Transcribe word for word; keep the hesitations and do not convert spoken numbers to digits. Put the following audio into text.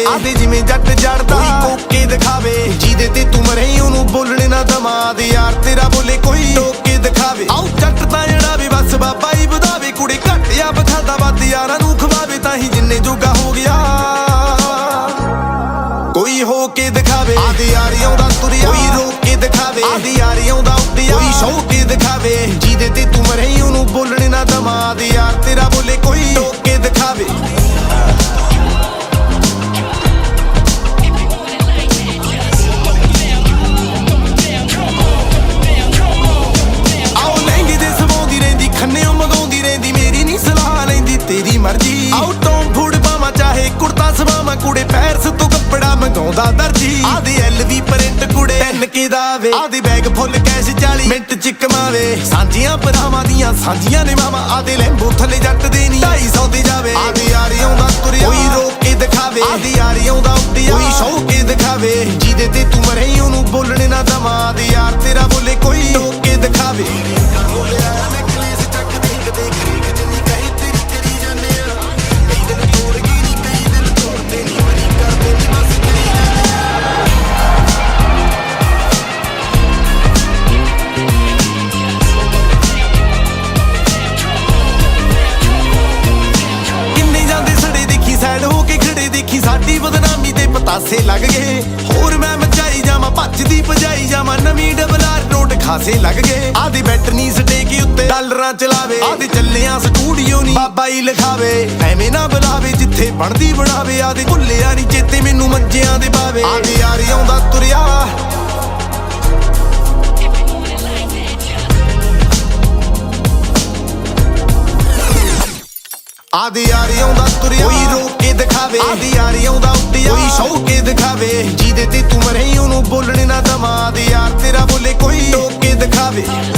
ਆਦੇ ਜਿਵੇਂ ਜੱਟ ਜੜਦਾ ਕੋਈ ਕੋਕੇ ਦਿਖਾਵੇ, ਜਿਹਦੇ ਤੇ ਤੂੰ ਮਰੇ ਉਹਨੂੰ ਬੋਲਣੇ ਨਾ ਦਮਾਦ ਯਾਰ ਤੇਰਾ ਬੋਲੇ ਕੋਈ ਟੋਕੇ ਦਿਖਾਵੇ। ਆਉ ਜੱਟ ਤਾਂ ਜਿਹੜਾ ਵੀ ਬਸ ਬਾਬਾ ਹੀ ਵਧਾਵੇ, ਕੁੜੇ ਘੱਟ ਜਾਂ ਬਖਾਦਾ ਵੱਧ ਯਾਰਾਂ ਨੂੰ ਖਵਾਵੇ, ਤਾਂ ਹੀ ਜਿੰਨੇ ਜੋਗਾ ਹੋ ਗਿਆ ਕੋਈ ਹੋ ਕੇ ਦਿਖਾਵੇ। ਆਦੇ ਯਾਰੀ ਆਉਂਦਾ ਤੁਰਿਆ ਕੋਈ ਰੋਕ ਕੇ ਦਿਖਾਵੇ, ਆਦੇ ਯਾਰੀ ਆਉਂਦਾ ਉੱਡਿਆ ਕੋਈ ਸ਼ੌਕ ਕੇ ਦਿਖਾਵੇ, ਜਿਹਦੇ ਤੇ ਤੂੰ ਮਰੇ ਉਹਨੂੰ ਬੋਲਣੇ ਨਾ ਦਮਾਦ ਯਾਰ ਤੇਰਾ ਬੋਲੇ ਕੋਈ ਟੋਕ ਕੇ ਦਿਖਾਵੇ। ਆਓ ਲਹਿੰਗੇ ਦੇ ਸਵਾਉਂਦੀ ਰਹਿੰਦੀ, ਖੰਨਿਓ ਮੰਗਾਉਂਦੀ ਰਹਿੰਦੀ, ਮੇਰੀ ਨਹੀਂ ਸਲਾਹ ਲੈਂਦੀ ਤੇਰੀ ਮਰਜ਼ੀ। ਆਓ ਟੌਮ ਫੂਡ ਪਾਵਾਂ ਚਾਹੇ ਕੁੜਤਾ ਸਵਾਵਾਂ, ਕੁੜੇ ਪੈਰਸ ਤੋਂ ਕੱਪੜਾ ਮੰਗਾਉਂਦਾ ਦਰਜੀ। ਆਦੇ ਐਲ ਵੀ ਪ੍ਰਿੰਟ ਕੁੜੇ ਪੈਨ ਕੇ ਦਾਵੇ, ਆਦੇ ਬੈਗ ਫੁੱਲ ਕੈਸ਼ ਚਾਲੀ ਮਿੰਟ ਚ ਕਮਾਵੇ। ਸਾਂਝੀਆਂ ਭਰਾਵਾਂ ਦੀਆਂ ਸਾਂਝੀਆਂ ਨੇ ਮਾਵਾਂ, ਆਦੇ ਲੈਂਬੋ ਥੱਲੇ ਜੱਟ ਦੇ ਨੀ ਢਾਈ ਸੌ ਤੇ ਜਾਵੇ। ਆਦੇ ਯਾਰੀ ਆਉਂਦਾ ਤੁਰਿਆ ਕੋਈ ਰੋਕ ਕੇ ਦਿਖਾਵੇ, ਆਦੇ ਯਾਰੀ ਆਉਂਦਾ ਉੱਡਿਆ ਕੋਈ ਸ਼ੌਕ ਕੇ ਦਿਖਾਵੇ, ਜਿਹਦੇ ਤੇ ਤੂੰ ਮਰੇ ਉਹਨੂੰ ਬੋਲਣੇ ਨਾ ਦਮਾਦ ਯਾਰ ਤੇਰਾ ਬੋਲੇ ਕੋਈ ਟੋਕ ਕੇ ਦਿਖਾਵੇ। ਸਾਈਡ ਹੋ ਕੇ ਖੜੇ ਦੇਖੀ ਸਾਡੀ ਬਦਨਾਮੀ ਤੇ ਪਤਾਸੇ ਲੱਗ ਗਏ, ਹੋਰ ਮੈਂ ਮਚਾਈ ਜਾਵਾਂ ਭੱਜਦੀ ਭਜਾਈ ਜਾਵਾਂ, ਨਵੀਂ ਡਬਲ ਆਰ ਨੋਟ ਖਾਸੇ ਲੱਗ ਗਏ। ਆਦੇ ਬੈਟਰੀ ਸਟੇਕੀ ਉੱਤੇ ਡਾਲਰਾਂ ਚਲਾਵੇ, ਆਦੇ ਚੱਲਿਆ ਸਟੂਡੀਓ ਨੀ ਬਾਬਾ ਹੀ ਲਿਖਾਵੇ, ਐਵੇਂ ਨਾ ਬੁਲਾਵੇ ਜਿੱਥੇ ਬਣਦੀ ਬਣਾਵੇ। ਆਦੇ ਭੁੱਲਿਆ ਨੀ ਚੇਤੇ ਮੈਨੂੰ ਮੰਜਿਆਂ ਦੇ ਪਾਵੇ, ਆਦੇ ਯਾਰੀ ਆਉਂਦਾ ਤੁਰਿਆ ਆਦੇ ਯਾਰੀ ਆਉਂਦਾ ਤੁਰਿਆ ਕੋਈ ਰੋਕ ਕੇ ਦਿਖਾਵੇ, ਆਦੇ ਯਾਰੀ ਆਉਂਦਾ ਉੱਡਿਆ ਕੋਈ ਸ਼ੌਕ ਕੇ ਦਿਖਾਵੇ, ਜਿਹਦੇ ਤੇ ਤੂੰ ਮਰੇ ਉਹਨੂੰ ਬੋਲਣੇ ਨਾ ਦਮਾਦ ਯਾਰ ਤੇਰਾ ਬੋਲੇ ਕੋਈ ਟੋਕ ਕੇ ਦਿਖਾਵੇ।